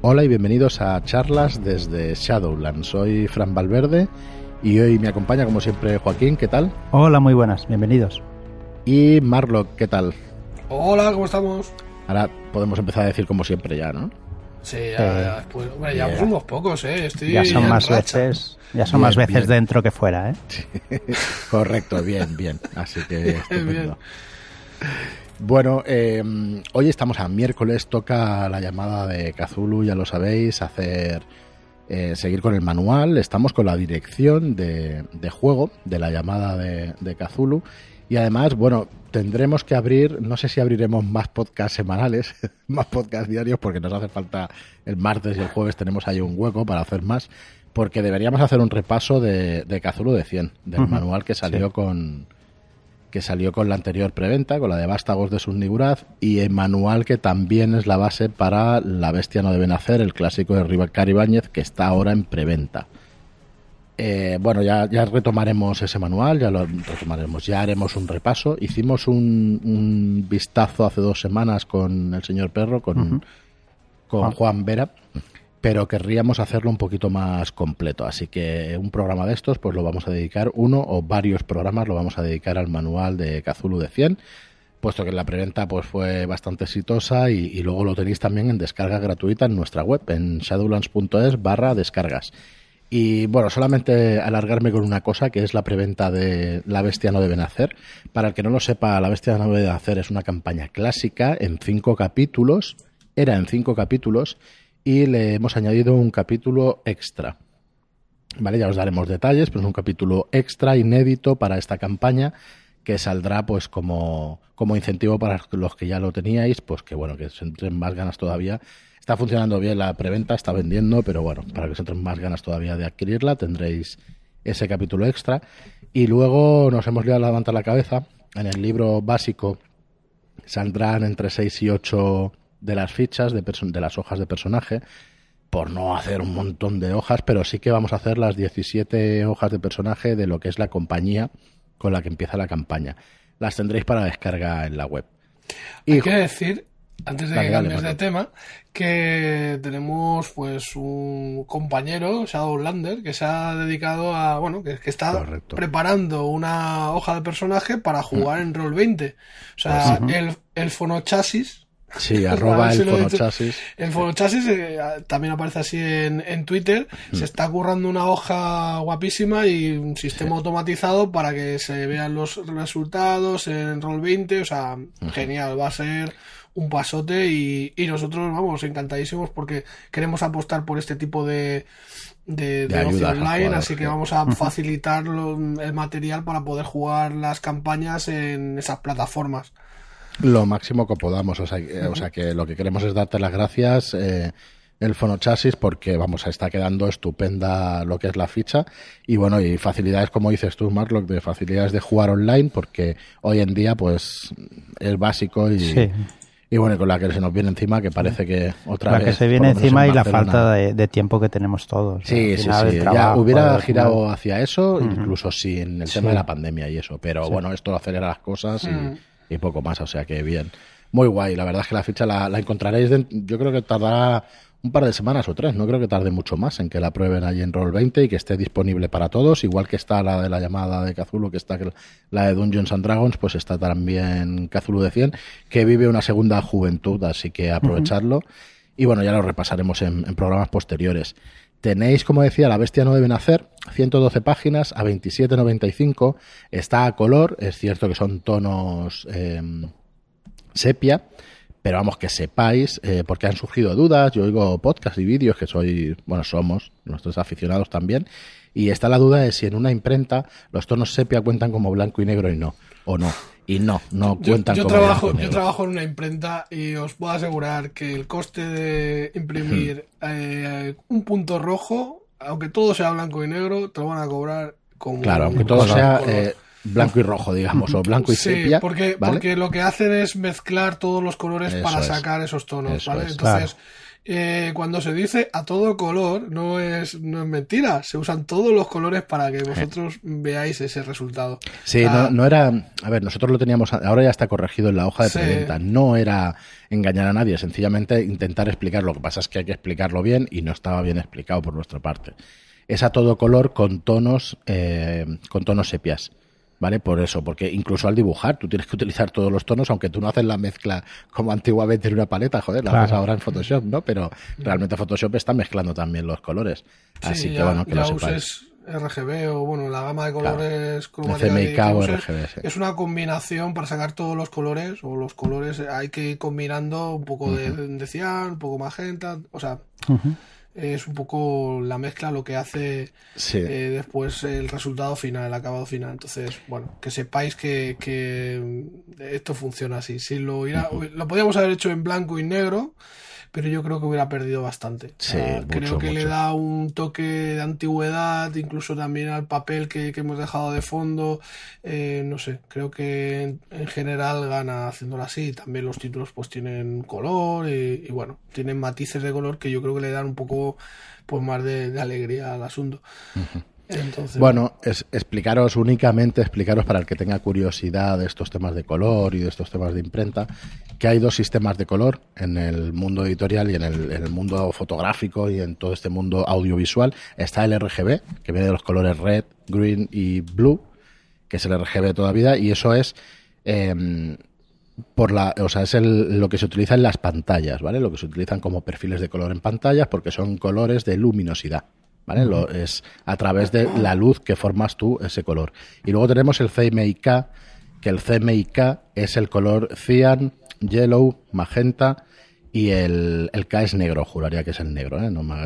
Hola y bienvenidos a charlas desde Shadowlands. Soy Fran Valverde y hoy me acompaña como siempre Joaquín, ¿qué tal? Hola, muy buenas, bienvenidos. Y Marlock, ¿qué tal? Hola, ¿cómo estamos? Ahora podemos empezar a decir como siempre ya, ¿no? Sí, ya, pues, hombre, ya somos unos pocos, ya son más veces, más veces dentro que fuera, ¿eh? Sí. Correcto, bien. Así que estupendo. Bueno, hoy estamos a miércoles, toca la llamada de Cthulhu, ya lo sabéis, seguir con el manual, estamos con la dirección de juego de la llamada de Cthulhu y además, bueno, tendremos que abrir, no sé si abriremos más podcasts semanales, más podcasts diarios, porque nos hace falta el martes y el jueves, tenemos ahí un hueco para hacer más, porque deberíamos hacer un repaso de Cthulhu de 100, del manual que salió con la anterior preventa, con la de Vástagos de Subniguraz, y el manual que también es la base para La bestia no debe nacer, el clásico de Rivacar Ibáñez, que está ahora en preventa. Bueno, ya retomaremos ese manual, ya haremos un repaso. Hicimos un vistazo hace 2 semanas con el señor Perro, con Juan Vera, pero querríamos hacerlo un poquito más completo, así que un programa de estos pues lo vamos a dedicar, uno o varios programas lo vamos a dedicar al manual de Cthulhu de 100, puesto que la preventa pues fue bastante exitosa y luego lo tenéis también en descarga gratuita en nuestra web, en shadowlands.es/descargas. Y bueno, solamente alargarme con una cosa, que es la preventa de La bestia no debe nacer. Para el que no lo sepa, La bestia no debe nacer es una campaña clásica en 5 capítulos, era en 5 capítulos, y le hemos añadido un capítulo extra. Vale, ya os daremos detalles, pero es un capítulo extra, inédito para esta campaña, que saldrá pues como incentivo para los que ya lo teníais, pues que bueno, que se entren más ganas todavía. Está funcionando bien la preventa, está vendiendo, pero bueno, para que se entren más ganas todavía de adquirirla, tendréis ese capítulo extra. Y luego nos hemos liado a levantar la cabeza. En el libro básico saldrán entre 6 y 8 de las fichas, de las hojas de personaje, por no hacer un montón de hojas, pero sí que vamos a hacer las 17 hojas de personaje de lo que es la compañía con la que empieza la campaña. Las tendréis para descarga en la web. Hay que decir, antes de que cambies de tema, que tenemos pues un compañero, Shadowlander, que se ha dedicado a, bueno, que está preparando una hoja de personaje para jugar en Roll20. O sea, el Fonochasis. Sí, arroba el Fonochasis. El Fonochasis también aparece así en Twitter. Se está currando una hoja guapísima y un sistema automatizado para que se vean los resultados en Roll20. O sea, genial, va a ser un pasote y nosotros vamos encantadísimos porque queremos apostar por este tipo de ocio online, así que vamos a facilitar el material para poder jugar las campañas en esas plataformas. Lo máximo que podamos, o sea que lo que queremos es darte las gracias, el Fonochasis, porque vamos, está quedando estupenda lo que es la ficha y bueno, y facilidades, como dices tú, Marlock, de facilidades de jugar online, porque hoy en día pues es básico y bueno, con la que se nos viene encima, que parece que otra vez... La que se viene encima y la falta de tiempo que tenemos todos. Sí. Ya hubiera girado hacia eso, incluso sí, en el tema de la pandemia y eso, pero bueno, esto acelera las cosas y poco más, o sea que bien. Muy guay, la verdad es que la ficha la encontraréis, yo creo que tardará un par de semanas o 3, no creo que tarde mucho más en que la prueben allí en Roll20 y que esté disponible para todos, igual que está la de la llamada de Cthulhu, que está la de Dungeons and Dragons, pues está también Cthulhu de 100, que vive una segunda juventud, así que aprovecharlo. Y bueno, ya lo repasaremos en programas posteriores. Tenéis, como decía, La bestia no debe nacer, 112 páginas a 27,95, está a color, es cierto que son tonos sepia, pero vamos, que sepáis, porque han surgido dudas, yo oigo podcasts y vídeos que somos nuestros aficionados también, y está la duda de si en una imprenta los tonos sepia cuentan como blanco y negro y no cuentan como blanco y negro. Yo trabajo en una imprenta y os puedo asegurar que el coste de imprimir un punto rojo, aunque todo sea blanco y negro, te lo van a cobrar como... Claro, aunque todo sea... blanco y rojo, digamos, o blanco y sepia. Porque lo que hacen es mezclar todos los colores para sacar esos tonos, ¿vale? Entonces, cuando se dice a todo color, no es mentira. Se usan todos los colores para que vosotros veáis ese resultado. Sí, no era... A ver, nosotros lo teníamos... Ahora ya está corregido en la hoja de preventa. No era engañar a nadie, sencillamente intentar explicar. Lo que pasa es que hay que explicarlo bien y no estaba bien explicado por nuestra parte. Es a todo color con tonos sepias. ¿Vale? Por eso, porque incluso al dibujar tú tienes que utilizar todos los tonos, aunque tú no haces la mezcla como antiguamente en una paleta, joder, la haces ahora en Photoshop, ¿no? Pero realmente Photoshop está mezclando también los colores. Así que bueno, que lo sepáis. RGB o bueno, la gama de colores cromática CMYK o RGB, sí. Es una combinación para sacar todos los colores, o los colores hay que ir combinando un poco de cian, un poco magenta, o sea... Es un poco la mezcla lo que hace después el resultado final, el acabado final. Entonces, bueno, que sepáis que esto funciona así. Si lo podíamos haber hecho en blanco y negro, pero yo creo que hubiera perdido bastante. Sí, creo que le da un toque de antigüedad, incluso también al papel que hemos dejado de fondo. No sé, creo que en general gana haciéndolo así. También los títulos pues tienen color y bueno, tienen matices de color que yo creo que le dan un poco pues más de alegría al asunto. Entonces, bueno, explicaros para el que tenga curiosidad de estos temas de color y de estos temas de imprenta, que hay dos sistemas de color en el mundo editorial y en el mundo fotográfico y en todo este mundo audiovisual. Está el RGB, que viene de los colores red, green y blue, que es el RGB de toda vida, y eso es lo que se utiliza en las pantallas, ¿vale? Lo que se utilizan como perfiles de color en pantallas, porque son colores de luminosidad. ¿Vale? Es a través de la luz que formas tú ese color. Y luego tenemos el CMYK, que el CMYK es el color cyan, yellow, magenta y el K es negro, juraría que es el negro.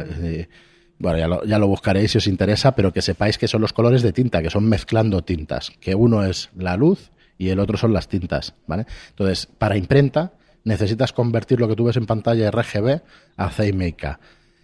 Bueno, ya lo buscaréis si os interesa, pero que sepáis que son los colores de tinta, que son mezclando tintas, que uno es la luz y el otro son las tintas, ¿vale? Entonces, para imprenta necesitas convertir lo que tú ves en pantalla RGB a CMYK.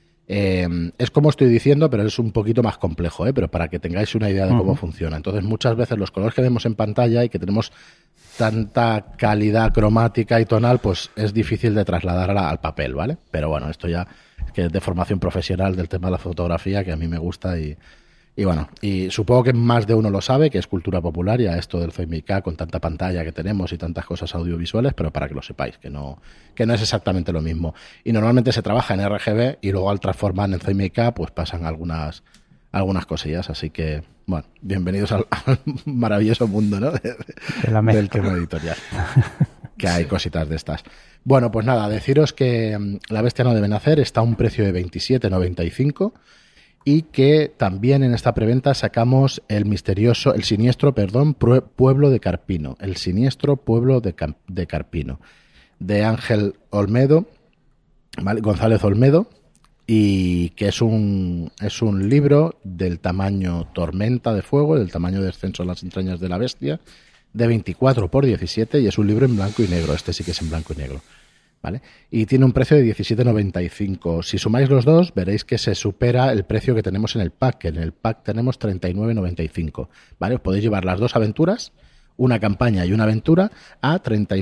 Es como estoy diciendo, pero es un poquito más complejo, pero para que tengáis una idea de cómo funciona. Entonces, muchas veces los colores que vemos en pantalla y que tenemos tanta calidad cromática y tonal, pues es difícil de trasladar al papel, ¿vale? Pero bueno, esto ya que es de formación profesional del tema de la fotografía, que a mí me gusta y bueno, y supongo que más de uno lo sabe, que es cultura popular ya esto del CMYK con tanta pantalla que tenemos y tantas cosas audiovisuales, pero para que lo sepáis, que no es exactamente lo mismo. Y normalmente se trabaja en RGB y luego al transformar en CMYK pues pasan algunas cosillas, así que bueno, bienvenidos al maravilloso mundo, ¿no? Del tema editorial. Que hay cositas de estas. Bueno, pues nada, deciros que La Bestia no debe nacer está a un precio de 27,95 y que también en esta preventa sacamos el siniestro pueblo de Carpino, el siniestro pueblo de Carpino, de Ángel Olmedo, ¿vale? González Olmedo, y que es un libro del tamaño Tormenta de Fuego, del tamaño Descenso a las entrañas de la bestia, de 24 por 17, y es un libro en blanco y negro. Este sí que es en blanco y negro, ¿vale? Y tiene un precio de 17,95. Si sumáis los dos, veréis que se supera el precio que tenemos en el pack, que en el pack tenemos 39,95, ¿vale? Os podéis llevar las dos aventuras, una campaña y una aventura, a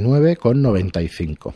39,95.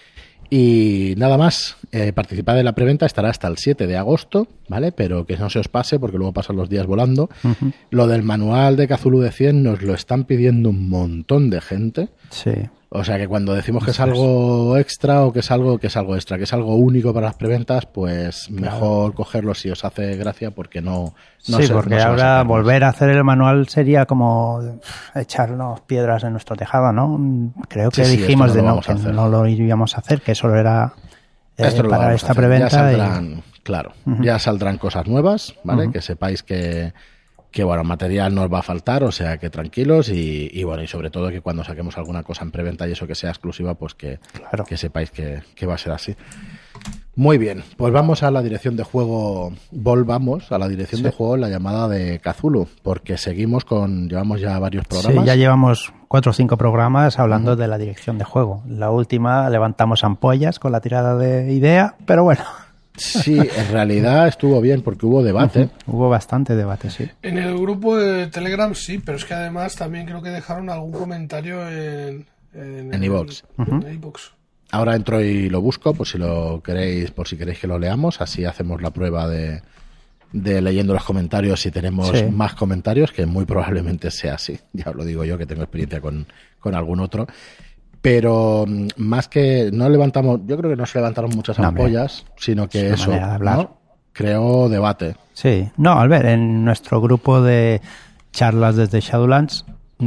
Y nada más, participad en la preventa, estará hasta el 7 de agosto, ¿vale? Pero que no se os pase porque luego pasan los días volando. Lo del manual de Cthulhu de 100 nos lo están pidiendo un montón de gente. Sí. O sea que cuando decimos que es algo extra o que es algo extra, que es algo único para las preventas, pues mejor cogerlo si os hace gracia, porque no sí, porque ahora volver a hacer el manual sería como echarnos piedras en nuestro tejado, ¿no? Creo que dijimos que no lo íbamos a hacer, que solo era para esta preventa. Ya saldrán, claro, ya saldrán cosas nuevas, ¿vale? Que sepáis que bueno, material nos va a faltar, o sea que tranquilos y bueno, y sobre todo que cuando saquemos alguna cosa en preventa y eso que sea exclusiva, pues que sepáis que va a ser así. Muy bien, pues vamos a la dirección de juego, volvamos a la dirección de juego en la llamada de Cthulhu, porque llevamos ya varios programas. Sí, ya llevamos 4 o 5 programas hablando de la dirección de juego. La última levantamos ampollas con la tirada de idea, pero bueno. Sí, en realidad estuvo bien porque hubo debate. Hubo bastante debate, sí. En el grupo de Telegram sí, pero es que además también creo que dejaron algún comentario en iVoox. Ahora entro y lo busco, por si lo queréis, por si queréis que lo leamos. Así hacemos la prueba de leyendo los comentarios si tenemos más comentarios, que muy probablemente sea así. Ya os lo digo yo, que tengo experiencia con algún otro. Pero más que no levantamos, yo creo que no se levantaron muchas ampollas, sino que eso, ¿no? Creó debate. Sí, no, Albert, en nuestro grupo de charlas desde Shadowlands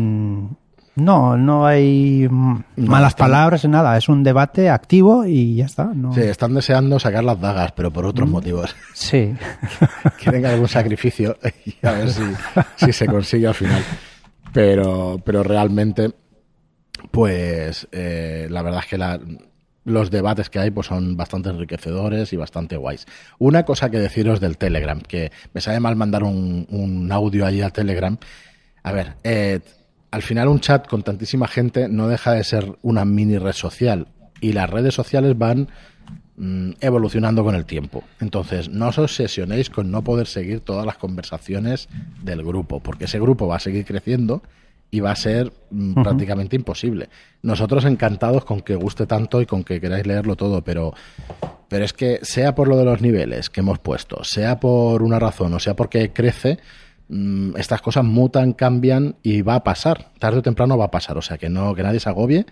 no hay malas palabras, nada, es un debate activo y ya está. No. Sí, están deseando sacar las dagas, pero por otros motivos. Sí. Quieren algún sacrificio y a ver si se consigue al final. Pero realmente, pues la verdad es que los debates que hay pues son bastante enriquecedores y bastante guays. Una cosa que deciros del Telegram, que me sabe mal mandar un audio allí a Telegram. A ver, al final un chat con tantísima gente no deja de ser una mini red social y las redes sociales van evolucionando con el tiempo. Entonces, no os obsesionéis con no poder seguir todas las conversaciones del grupo, porque ese grupo va a seguir creciendo y va a ser prácticamente imposible. Nosotros encantados con que guste tanto y con que queráis leerlo todo, pero es que sea por lo de los niveles que hemos puesto, sea por una razón o sea porque crece, estas cosas mutan, cambian y va a pasar. Tarde o temprano va a pasar. O sea, que nadie se agobie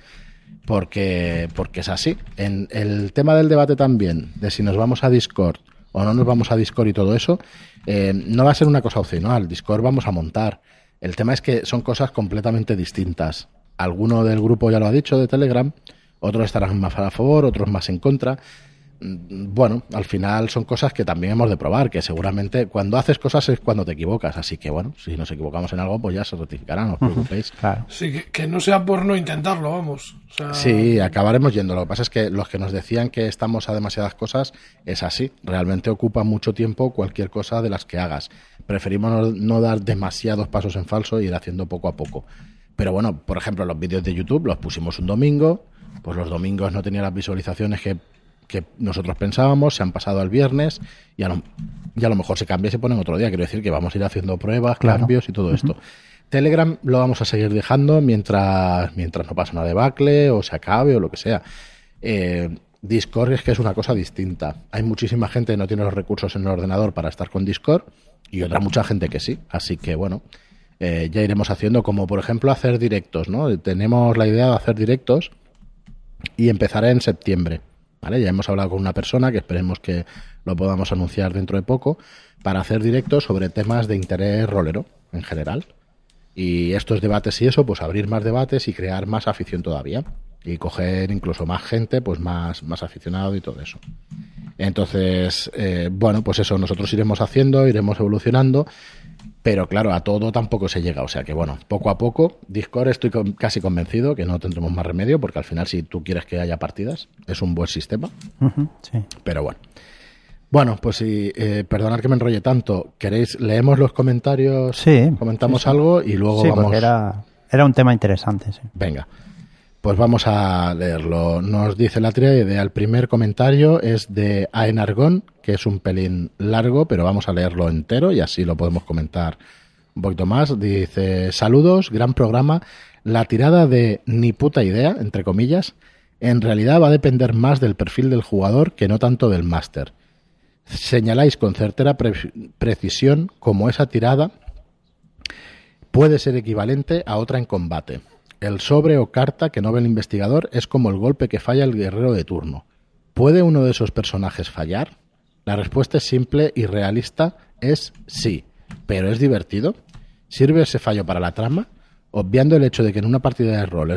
porque es así. En el tema del debate también, de si nos vamos a Discord o no nos vamos a Discord y todo eso, no va a ser una cosa opcional. Discord vamos a montar. El tema es que son cosas completamente distintas. Alguno del grupo ya lo ha dicho, de Telegram, otros estarán más a favor, otros más en contra. Bueno, al final son cosas que también hemos de probar, que seguramente cuando haces cosas es cuando te equivocas, así que bueno, si nos equivocamos en algo, pues ya se rectificará, no os preocupéis. Claro. Sí, que no sea por no intentarlo, vamos. O sea... Sí, acabaremos yendo. Lo que pasa es que los que nos decían que estamos a demasiadas cosas, es así. Realmente ocupa mucho tiempo cualquier cosa de las que hagas. Preferimos no dar demasiados pasos en falso y ir haciendo poco a poco. Pero bueno, por ejemplo, los vídeos de YouTube los pusimos un domingo, pues los domingos no tenían las visualizaciones que nosotros pensábamos, se han pasado al viernes y a lo mejor se cambia y se ponen otro día. Quiero decir que vamos a ir haciendo pruebas, cambios y todo esto. Telegram lo vamos a seguir dejando mientras no pase una debacle o se acabe o lo que sea. Discord es que es una cosa distinta. Hay muchísima gente que no tiene los recursos en el ordenador para estar con Discord y otra mucha gente que sí. Así que bueno, ya iremos haciendo, como por ejemplo hacer directos, ¿no? Tenemos la idea de hacer directos y empezará en septiembre. ¿Vale? Ya hemos hablado con una persona que esperemos que lo podamos anunciar dentro de poco para hacer directos sobre temas de interés rolero en general. Y estos debates y eso, pues abrir más debates y crear más afición todavía. Y coger incluso más gente, pues más aficionado y todo eso. Entonces, bueno, pues eso, nosotros iremos haciendo, iremos evolucionando. Pero claro, a todo tampoco se llega. O sea que bueno, poco a poco. Discord estoy casi convencido que no tendremos más remedio, porque al final si tú quieres que haya partidas, es un buen sistema. Sí. Pero bueno. Bueno, pues si perdonad que me enrolle tanto, ¿queréis? Leemos los comentarios, sí, comentamos algo y luego sí, vamos... porque era un tema interesante, sí. Venga, pues vamos a leerlo. Nos dice la tría idea. El primer comentario es de Aenargón, que es un pelín largo, pero vamos a leerlo entero y así lo podemos comentar un poquito más. Dice: saludos, gran programa. La tirada de ni puta idea, entre comillas, en realidad va a depender más del perfil del jugador que no tanto del máster. Señaláis con certera precisión cómo esa tirada puede ser equivalente a otra en combate. El sobre o carta que no ve el investigador es como el golpe que falla el guerrero de turno. ¿Puede uno de esos personajes fallar? La respuesta es simple y realista, es sí. ¿Pero es divertido? ¿Sirve ese fallo para la trama? Obviando el hecho de que una partida de rol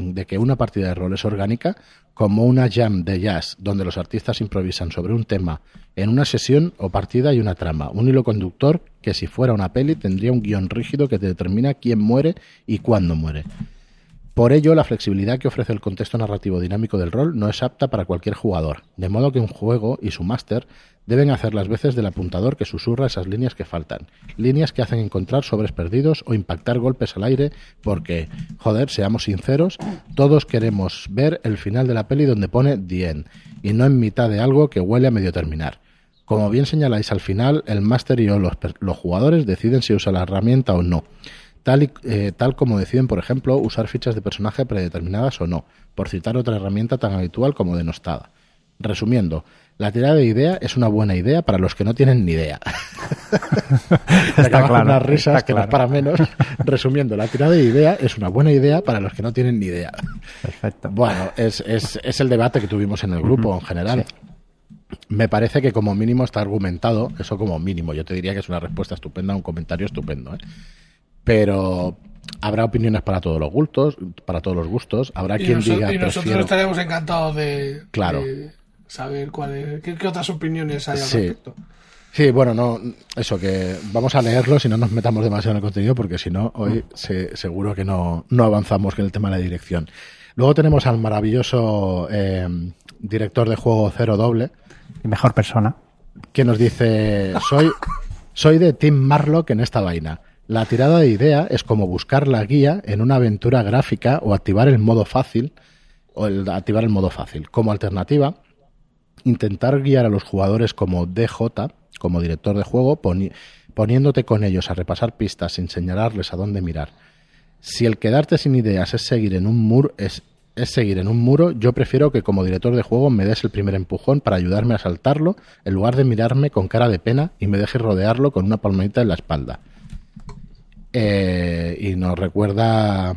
es orgánica, como una jam de jazz donde los artistas improvisan sobre un tema en una sesión o partida y una trama, un hilo conductor que si fuera una peli tendría un guión rígido que determina quién muere y cuándo muere. Por ello, la flexibilidad que ofrece el contexto narrativo dinámico del rol no es apta para cualquier jugador, de modo que un juego y su máster deben hacer las veces del apuntador que susurra esas líneas que faltan, líneas que hacen encontrar sobres perdidos o impactar golpes al aire porque, joder, seamos sinceros, todos queremos ver el final de la peli donde pone The End y no en mitad de algo que huele a medio terminar. Como bien señaláis al final, el máster y los jugadores deciden si usa la herramienta o no. tal como deciden, por ejemplo, usar fichas de personaje predeterminadas o no, por citar otra herramienta tan habitual como denostada. Resumiendo, la tirada de idea es una buena idea para los que no tienen ni idea. Está claro, unas risas que no es para menos. Resumiendo, la tirada de idea es una buena idea para los que no tienen ni idea. Perfecto. Bueno, es el debate que tuvimos en el grupo en general. Sí. Me parece que como mínimo está argumentado, eso como mínimo. Yo te diría que es una respuesta estupenda, un comentario estupendo, ¿eh? Pero habrá opiniones para todos los gustos, habrá quien diga... Y nosotros estaremos encantados de... Claro. De saber qué otras opiniones hay al respecto. Sí, bueno, no, eso, que vamos a leerlos y no nos metamos demasiado en el contenido, porque si no, hoy seguro que no avanzamos en el tema de la dirección. Luego tenemos al maravilloso director de juego Cero Doble. Y mejor persona. Que nos dice, soy de Team Marlock en esta vaina. La tirada de idea es como buscar la guía en una aventura gráfica o activar el modo fácil, Como alternativa, intentar guiar a los jugadores como DJ, como director de juego, poniéndote con ellos a repasar pistas sin señalarles a dónde mirar. Si el quedarte sin ideas es seguir en un muro, yo prefiero que como director de juego me des el primer empujón para ayudarme a saltarlo, en lugar de mirarme con cara de pena y me dejes rodearlo con una palmadita en la espalda. Y nos recuerda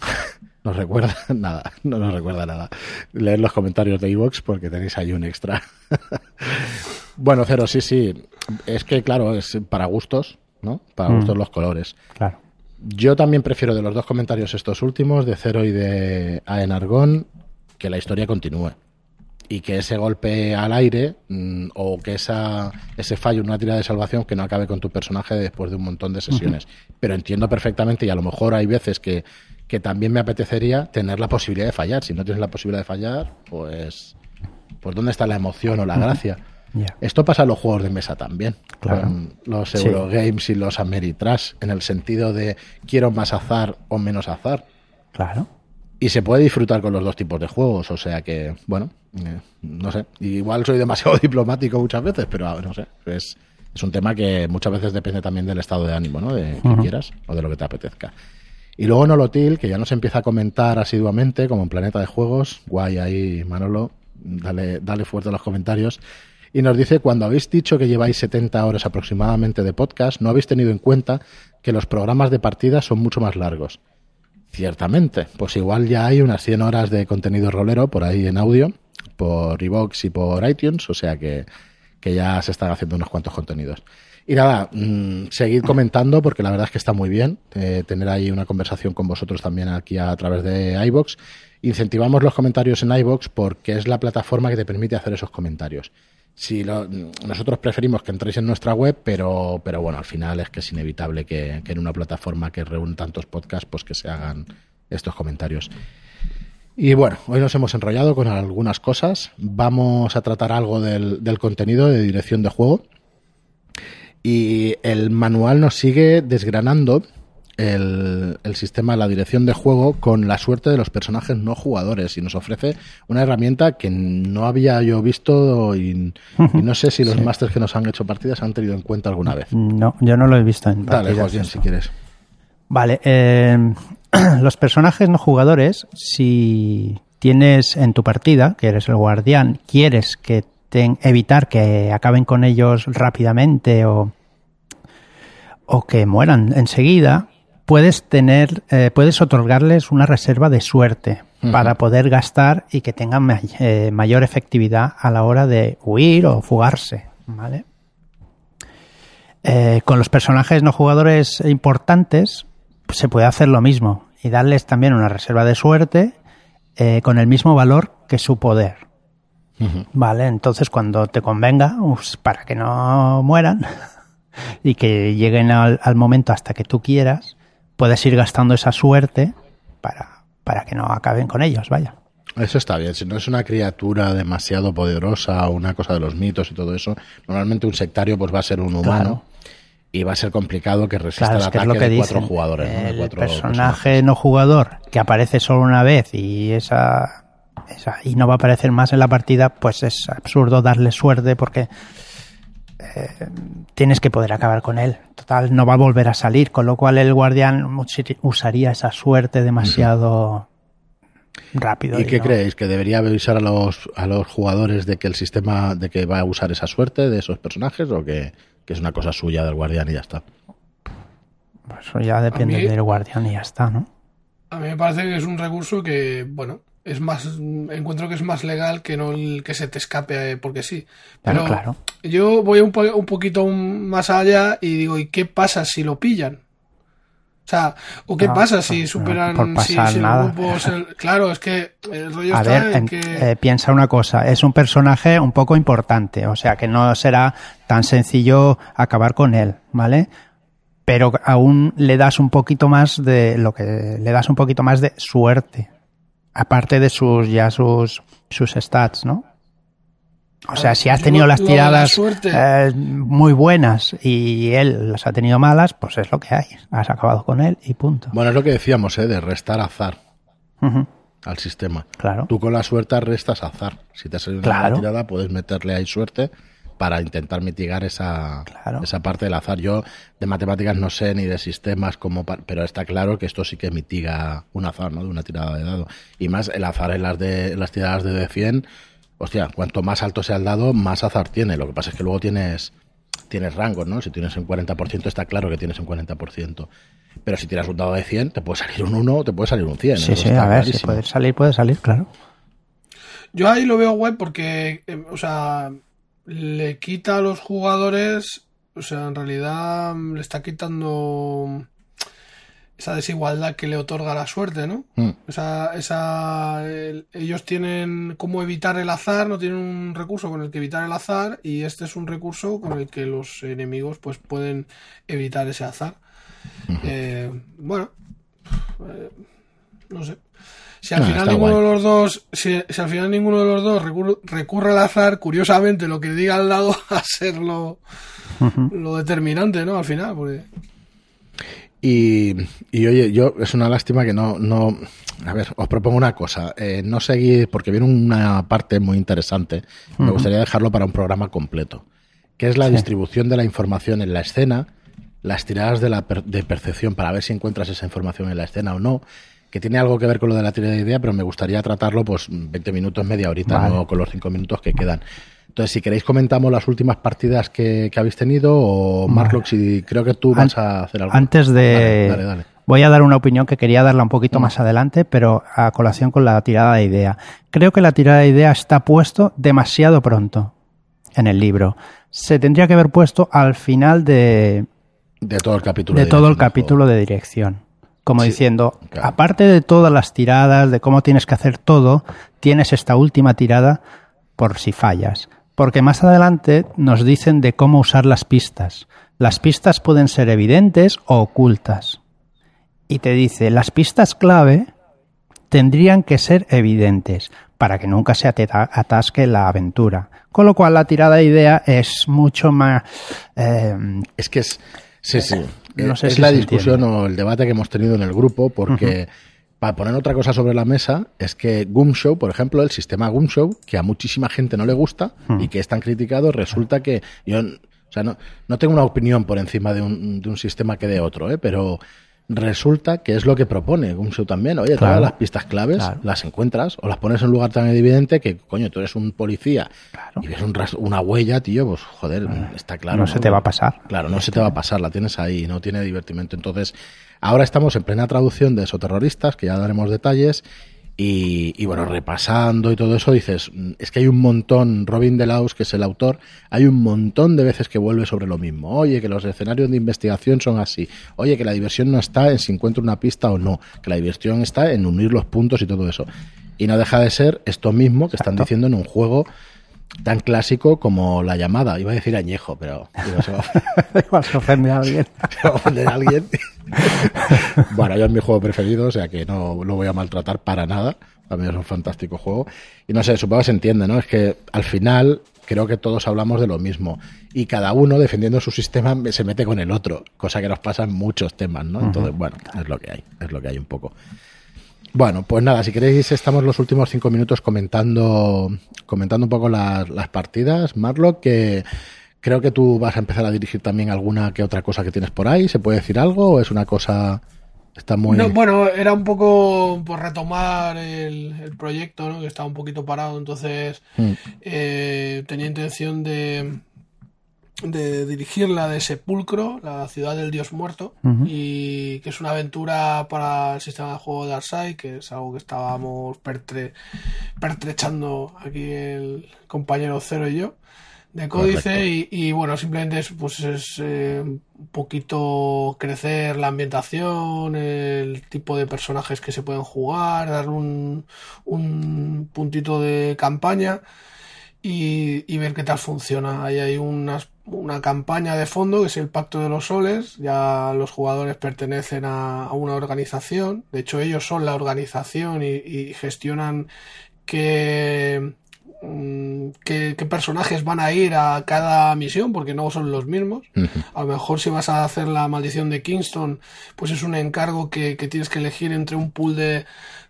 nada, no nos recuerda nada. Leer los comentarios de iVoox porque tenéis ahí un extra. Bueno, Cero, sí. Es que, claro, es para gustos, ¿no? Para gustos los colores. Claro. Yo también prefiero de los dos comentarios estos últimos, de Cero y de Aenargón, que la historia continúe. Y que ese golpe al aire o que ese fallo en una tirada de salvación que no acabe con tu personaje después de un montón de sesiones. Pero entiendo perfectamente, y a lo mejor hay veces que también me apetecería tener la posibilidad de fallar. Si no tienes la posibilidad de fallar, pues ¿dónde está la emoción o la gracia? Yeah. Esto pasa en los juegos de mesa también, claro. Con los Eurogames y los Ameritrash, en el sentido de quiero más azar o menos azar. Claro. Y se puede disfrutar con los dos tipos de juegos, o sea que, bueno, no sé, igual soy demasiado diplomático muchas veces, pero no sé, es un tema que muchas veces depende también del estado de ánimo, ¿no? De que quieras o de lo que te apetezca. Y luego Nolotil, que ya nos empieza a comentar asiduamente, como en Planeta de Juegos, guay ahí, Manolo, dale fuerte a los comentarios, y nos dice, cuando habéis dicho que lleváis 70 horas aproximadamente de podcast, no habéis tenido en cuenta que los programas de partida son mucho más largos. Ciertamente, pues igual ya hay unas 100 horas de contenido rolero por ahí en audio, por iVoox y por iTunes, o sea que ya se están haciendo unos cuantos contenidos. Y nada, seguid comentando porque la verdad es que está muy bien tener ahí una conversación con vosotros también aquí a través de iVoox. Incentivamos los comentarios en iVoox porque es la plataforma que te permite hacer esos comentarios. Nosotros preferimos que entréis en nuestra web, pero bueno, al final es que es inevitable que en una plataforma que reúne tantos podcasts, pues que se hagan estos comentarios. Y bueno, hoy nos hemos enrollado con algunas cosas. Vamos a tratar algo del contenido de dirección de juego. Y el manual nos sigue desgranando el sistema de la dirección de juego con la suerte de los personajes no jugadores, y nos ofrece una herramienta que no había yo visto y no sé si los másters que nos han hecho partidas han tenido en cuenta alguna vez. No, yo no lo he visto en partidas. Dale, Joaquín, si quieres. Vale, los personajes no jugadores, si tienes en tu partida, que eres el guardián, quieres que evitar que acaben con ellos rápidamente o que mueran enseguida, puedes otorgarles una reserva de suerte para poder gastar y que tengan mayor efectividad a la hora de huir o fugarse, ¿vale? Con los personajes no jugadores importantes pues se puede hacer lo mismo y darles también una reserva de suerte con el mismo valor que su poder. Vale, entonces cuando te convenga, para que no mueran y que lleguen al momento hasta que tú quieras, puedes ir gastando esa suerte para que no acaben con ellos, vaya. Eso está bien, si no es una criatura demasiado poderosa o una cosa de los mitos y todo eso, normalmente un sectario pues va a ser un humano. Y va a ser complicado que resista el ataque de 4 jugadores. ¿no? El personaje no jugador que aparece solo una vez y y no va a aparecer más en la partida, pues es absurdo darle suerte porque tienes que poder acabar con él. Total, no va a volver a salir, con lo cual el guardián usaría esa suerte demasiado rápido. ¿Y qué creéis? ¿Que debería avisar a los jugadores de que el sistema, de que va a usar esa suerte de esos personajes, o que es una cosa suya del guardián y ya está? Pues eso ya depende del guardián y ya está, ¿no? A mí me parece que es un recurso que, bueno, encuentro que es más legal que no el que se te escape porque sí. Pero claro. Yo voy un poquito más allá y digo, ¿y qué pasa si lo pillan? O sea, ¿o qué pasa si superan, por pasar si nada. el grupo claro, es que el rollo a está ver, en que... piensa una cosa, es un personaje un poco importante, o sea que no será tan sencillo acabar con él, ¿vale? Pero aún le das un poquito más de suerte, aparte de sus stats, ¿no? O sea, si has tenido las tiradas muy buenas y él las ha tenido malas, pues es lo que hay. Has acabado con él y punto. Bueno, es lo que decíamos, de restar azar al sistema. Claro. Tú con la suerte restas azar. Si te ha salido una mala tirada, puedes meterle ahí suerte para intentar mitigar esa parte del azar. Yo de matemáticas no sé, ni de sistemas, pero está claro que esto sí que mitiga un azar, ¿no? De una tirada de dado. Y más el azar en las tiradas de 100, hostia, cuanto más alto sea el dado, más azar tiene. Lo que pasa es que luego tienes rangos, ¿no? Si tienes un 40%, está claro que tienes un 40%. Pero si tiras un dado de 100, te puede salir un 1 o te puede salir un 100. Sí, a ver, si puede salir, claro. Yo ahí lo veo guay porque, o sea, le quita a los jugadores, o sea, en realidad le está quitando esa desigualdad que le otorga la suerte, ¿no? Ellos tienen cómo evitar el azar, no tienen un recurso con el que evitar el azar, y este es un recurso con el que los enemigos pues pueden evitar ese azar. No sé. Si al final ninguno de los dos, si al final ninguno de los dos recurre al azar, curiosamente lo que diga al lado va a ser lo determinante, ¿no? Al final, porque... Y oye, es una lástima que no... A ver, os propongo una cosa. No seguir, porque viene una parte muy interesante. Me gustaría dejarlo para un programa completo, que es la distribución de la información en la escena, las tiradas de percepción para ver si encuentras esa información en la escena o no, que tiene algo que ver con lo de la tirada de idea, pero me gustaría tratarlo pues 20 minutos, media horita, no con los 5 minutos que quedan. Entonces, si queréis comentamos las últimas partidas que habéis tenido, o Marlock, si creo que tú vas a hacer algo. Antes de... Dale. Voy a dar una opinión que quería darla un poquito más adelante, pero a colación con la tirada de idea. Creo que la tirada de idea está puesto demasiado pronto en el libro. Se tendría que haber puesto al final de todo el capítulo. De todo el capítulo de dirección. Como diciendo, claro, aparte de todas las tiradas, de cómo tienes que hacer todo, tienes esta última tirada por si fallas. Porque más adelante nos dicen de cómo usar las pistas. Las pistas pueden ser evidentes o ocultas. Y te dice, las pistas clave tendrían que ser evidentes para que nunca se atasque la aventura. Con lo cual la tirada de idea es mucho más... es que es... Sí. No sé es si la discusión o el debate que hemos tenido en el grupo, porque para poner otra cosa sobre la mesa, es que Gumshow, por ejemplo, el sistema Gumshow, que a muchísima gente no le gusta y que es tan criticado, resulta que yo, o sea, no tengo una opinión por encima de un sistema que de otro, pero resulta que es lo que propone Gumshow también. Oye, todas las pistas claves las encuentras o las pones en un lugar tan evidente que, coño, tú eres un policía y ves una huella, tío, pues joder, está claro. No se te va a pasar. Claro, no se te va a pasar, la tienes ahí, no tiene divertimento. Entonces, ahora estamos en plena traducción de Exoterroristas, que ya daremos detalles, y bueno, repasando y todo eso, dices, es que hay un montón, Robin Delaus, que es el autor, hay un montón de veces que vuelve sobre lo mismo. Oye, que los escenarios de investigación son así. Oye, que la diversión no está en si encuentro una pista o no, que la diversión está en unir los puntos y todo eso. Y no deja de ser esto mismo que están diciendo en un juego tan clásico como La Llamada. Iba a decir añejo, pero igual se ofende a alguien. Se va a ofender a alguien. Bueno, yo es mi juego preferido, o sea que no lo voy a maltratar para nada. Para mí es un fantástico juego. Y no sé, supongo que se entiende, ¿no? Es que al final creo que todos hablamos de lo mismo. Y cada uno, defendiendo su sistema, se mete con el otro. Cosa que nos pasa en muchos temas, ¿no? Entonces, bueno, es lo que hay un poco. Bueno, pues nada, si queréis estamos los últimos 5 minutos comentando un poco las partidas. Marlock, ¿qué creo que tú vas a empezar a dirigir también alguna que otra cosa que tienes por ahí. ¿Se puede decir algo o es una cosa... Está muy... No, bueno, era un poco por retomar el proyecto, ¿no? Que estaba un poquito parado, entonces tenía intención de dirigir la de Sepulcro, la ciudad del dios muerto, y que es una aventura para el sistema de juego de Darkseid, que es algo que estábamos pertrechando aquí el compañero Cero y yo de Códice, y bueno, simplemente es un poquito crecer la ambientación, el tipo de personajes que se pueden jugar, darle un puntito de campaña y ver qué tal funciona. Ahí hay una campaña de fondo que es el Pacto de los Soles. Ya los jugadores pertenecen a una organización, de hecho ellos son la organización y gestionan qué personajes van a ir a cada misión, porque no son los mismos. A lo mejor si vas a hacer la maldición de Kingston, pues es un encargo que tienes que elegir entre un pool de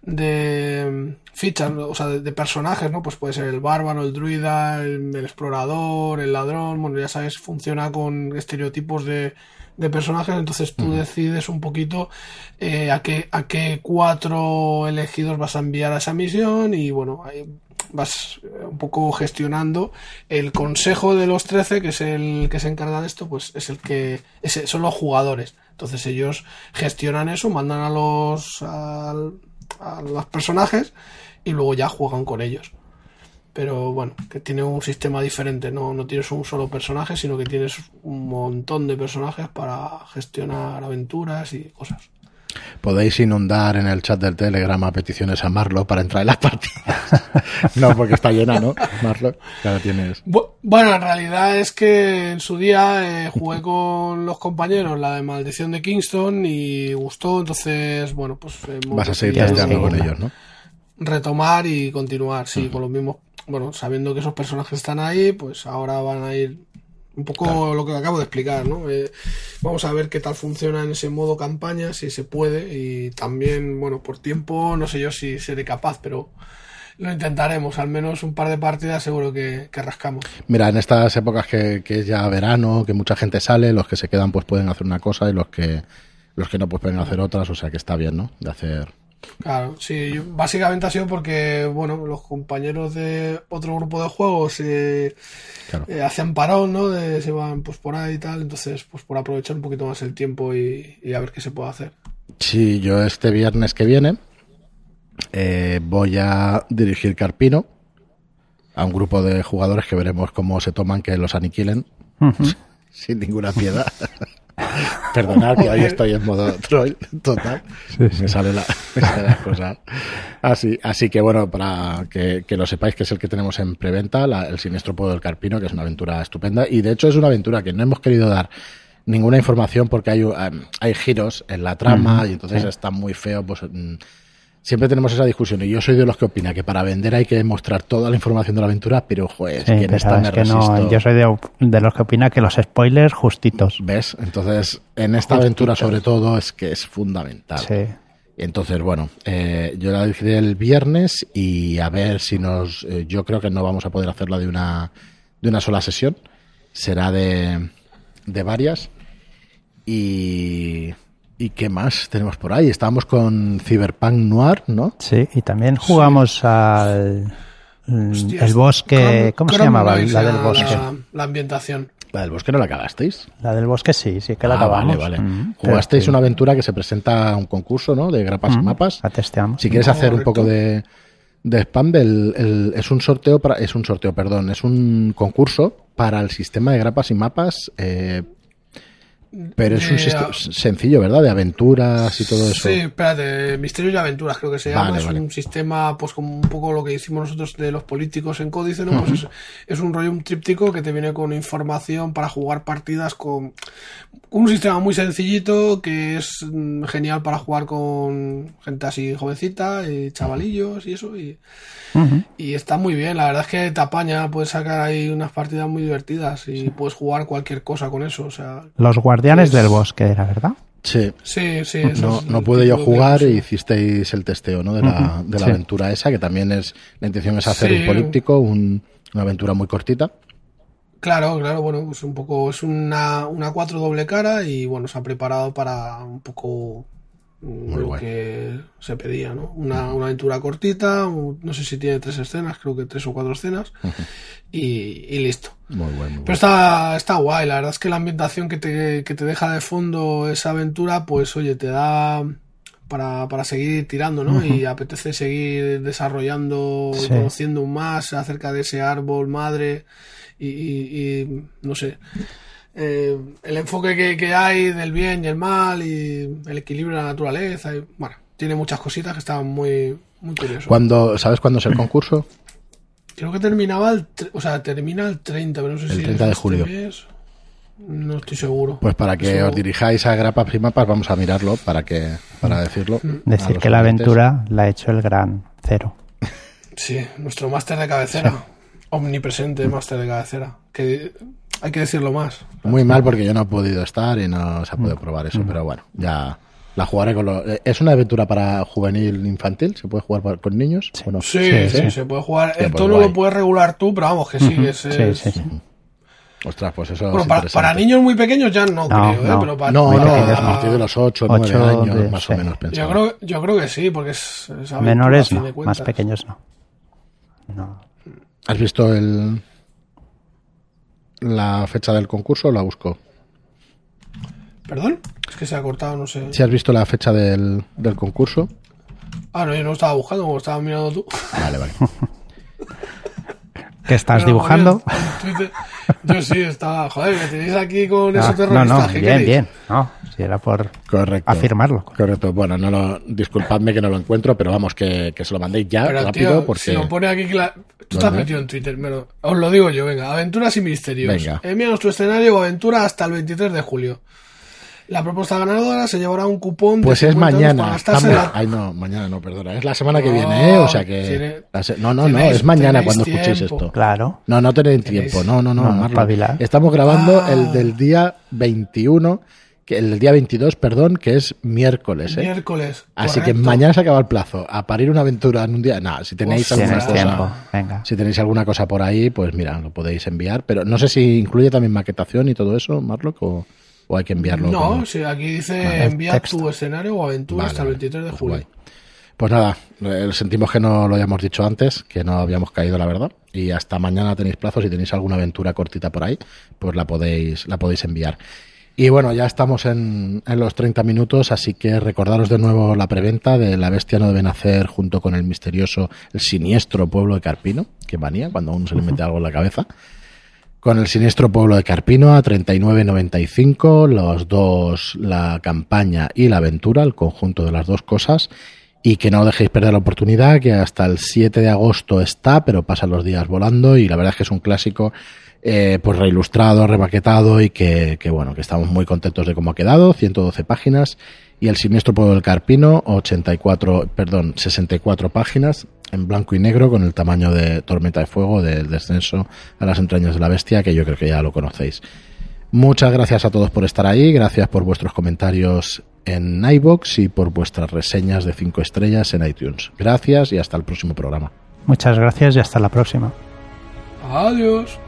fichas, o sea, de personajes, ¿no? Pues puede ser el bárbaro, el druida, el explorador, el ladrón. Bueno, ya sabes, funciona con estereotipos de personajes, entonces tú decides un poquito a qué 4 elegidos vas a enviar a esa misión, y bueno, ahí vas un poco gestionando. El consejo de los 13, que es el que se encarga de esto, pues es son los jugadores. Entonces ellos gestionan eso, mandan a los personajes y luego ya juegan con ellos. Pero bueno, que tiene un sistema diferente, no tienes un solo personaje, sino que tienes un montón de personajes para gestionar aventuras y cosas. Podéis inundar en el chat del Telegram a peticiones a Marlo para entrar en las partidas. No, porque está llena, ¿no? Marlo, ya tienes. Bueno, en realidad es que en su día jugué con los compañeros la de Maldición de Kingston y gustó, entonces, bueno, pues... vas a seguir testeando con ellos, ¿no? Retomar y continuar, sí, con los mismos... Bueno, sabiendo que esos personajes están ahí, pues ahora van a ir un poco lo que acabo de explicar, ¿no? Vamos a ver qué tal funciona en ese modo campaña, si se puede, y también, bueno, por tiempo no sé yo si seré capaz, pero lo intentaremos, al menos un par de partidas seguro que rascamos. Mira, en estas épocas que es ya verano, que mucha gente sale, los que se quedan pues pueden hacer una cosa y los que no pues pueden hacer otras, o sea que está bien, ¿no? De hacer... Claro, sí, básicamente ha sido porque, bueno, los compañeros de otro grupo de juegos hacían parón, ¿no? Se van pues por ahí y tal, entonces pues por aprovechar un poquito más el tiempo y a ver qué se puede hacer. Sí, yo este viernes que viene voy a dirigir Carpino a un grupo de jugadores que veremos cómo se toman que los aniquilen sin ninguna piedad. Perdonad que hoy estoy en modo troll total. Sí. Me sale las cosas así que bueno, para que lo sepáis, que es el que tenemos en preventa, el Siniestro Pueblo del Carpino, que es una aventura estupenda, y de hecho es una aventura que no hemos querido dar ninguna información porque hay giros en la trama y entonces está muy feo, pues siempre tenemos esa discusión, y yo soy de los que opina que para vender hay que mostrar toda la información de la aventura, pero joder, sí, en esta me resisto. No, yo soy de los que opina que los spoilers justitos. ¿Ves? Entonces, en esta aventura sobre todo es que es fundamental. Sí. Entonces, bueno, yo la dirigiré el viernes y a ver si yo creo que no vamos a poder hacerla de una sola sesión, será de varias. ¿Y qué más tenemos por ahí? Estábamos con Cyberpunk Noir, ¿no? Sí, y también jugamos al el bosque... ¿Cómo se llamaba la del bosque? La ambientación. ¿La del bosque no la acabasteis? La del bosque sí que la acabamos. Vale. Jugasteis una aventura que se presenta a un concurso, ¿no? De grapas y mapas. La testeamos. Si quieres hacer un poco de spam, es un concurso para el sistema de grapas y mapas... pero es un sistema sencillo, ¿verdad? De aventuras y todo eso. Sí, espérate, Misterios y Aventuras creo que se llama. Es un sistema, pues como un poco lo que hicimos nosotros de los políticos en Códice, ¿no? Pues es un rollo, un tríptico que te viene con información para jugar partidas con un sistema muy sencillito que es genial para jugar con gente así jovencita y chavalillos y eso. Y está muy bien, la verdad es que te apaña, puedes sacar ahí unas partidas muy divertidas y puedes jugar cualquier cosa con eso, o sea... Los Guardianes del Bosque era, ¿verdad? Sí. Sí. No pude yo jugar y hicisteis el testeo, ¿no? De la aventura esa, que también la intención es hacer un políptico, una aventura muy cortita. Claro, bueno, pues un poco es una 4 doble cara y bueno, se ha preparado para un poco lo que se pedía, ¿no? Una aventura cortita, no sé si tiene 3 escenas, creo que 3 o 4 escenas y listo. Muy bueno. Pero está guay, la verdad es que la ambientación que te deja de fondo esa aventura, pues oye, te da para seguir tirando, ¿no? Y apetece seguir desarrollando, conociendo más acerca de ese árbol madre y no sé, el enfoque que hay del bien y el mal y el equilibrio de la naturaleza, y, bueno, tiene muchas cositas que estaban muy, muy curiosas. ¿Sabes cuándo es el concurso? Creo que termina el 30, pero no sé si el 30 de julio. No estoy seguro. Pues para que os dirijáis a Grapas y Mapas, vamos a mirarlo para decirlo. Decir que la aventura la ha hecho el gran Cero. Sí, nuestro máster de cabecera. Sí. Omnipresente máster de cabecera. Que hay que decirlo más. Muy mal porque yo no he podido estar y no se ha podido probar eso, pero bueno, ya la jugaré con los... ¿Es una aventura para juvenil infantil? ¿Se puede jugar con niños? Sí, bueno, sí, se puede jugar. El tono lo puedes regular tú, pero vamos, que sí. Sí. Ostras, pues eso bueno, para niños muy pequeños ya no creo, pero para a partir de los 8 o 9 años más o menos pensaba. Yo creo que sí, porque es menores no, más pequeños no. ¿Has visto la fecha del concurso o la busco? ¿Perdón? Es que se ha cortado, no sé. ¿Si has visto la fecha del concurso? No, yo no estaba buscando, como estabas mirando tú. Vale. ¿Qué estás dibujando? Yo sí estaba, joder, me tenéis aquí con eso terrorista. No, bien. No, si era por afirmarlo. Correcto. Bueno, disculpadme que no lo encuentro, pero vamos, que se lo mandéis ya, pero, rápido, tío, porque... Si lo pone aquí, tú estás metido en Twitter, os lo digo yo, venga, aventuras y misterios. Venga. Envíanos tu escenario o aventura hasta el 23 de julio. La propuesta ganadora se llevará un cupón de pues es mañana. Mañana no, perdona. Es la semana que viene, ¿eh? O sea que... es mañana cuando escuchéis esto. Claro. No tenéis tiempo. No, Marlon. Estamos grabando el del día 21, el del día 22, perdón, que es miércoles, ¿eh? Miércoles, así correcto. Que mañana se acaba el plazo. A parir una aventura en un día... si tenéis si tenéis alguna cosa por ahí, pues mira, lo podéis enviar. Pero no sé si incluye también maquetación y todo eso, Marlock, o hay que enviarlo. No, sí, aquí dice envía tu escenario o aventura hasta el 23 de julio. Pues nada, sentimos que no lo hayamos dicho antes, que no habíamos caído, la verdad. Y hasta mañana tenéis plazo. Si tenéis alguna aventura cortita por ahí, pues la podéis enviar. Y bueno, ya estamos en los 30 minutos, así que recordaros de nuevo la preventa de La bestia no debe nacer junto con el siniestro pueblo de Carpino. Qué manía cuando a uno se le mete algo en la cabeza. Con el siniestro pueblo de Carpino a 39,95, los dos, la campaña y la aventura, el conjunto de las dos cosas. Y que no dejéis perder la oportunidad, que hasta el 7 de agosto está, pero pasan los días volando y la verdad es que es un clásico pues reilustrado, remaquetado y que estamos muy contentos de cómo ha quedado, 112 páginas. Y el siniestro pueblo del Carpino, 64 páginas en blanco y negro con el tamaño de Tormenta de Fuego, del descenso a las entrañas de la bestia, que yo creo que ya lo conocéis. Muchas gracias a todos por estar ahí, gracias por vuestros comentarios en iVoox y por vuestras reseñas de 5 estrellas en iTunes. Gracias y hasta el próximo programa. Muchas gracias y hasta la próxima. Adiós.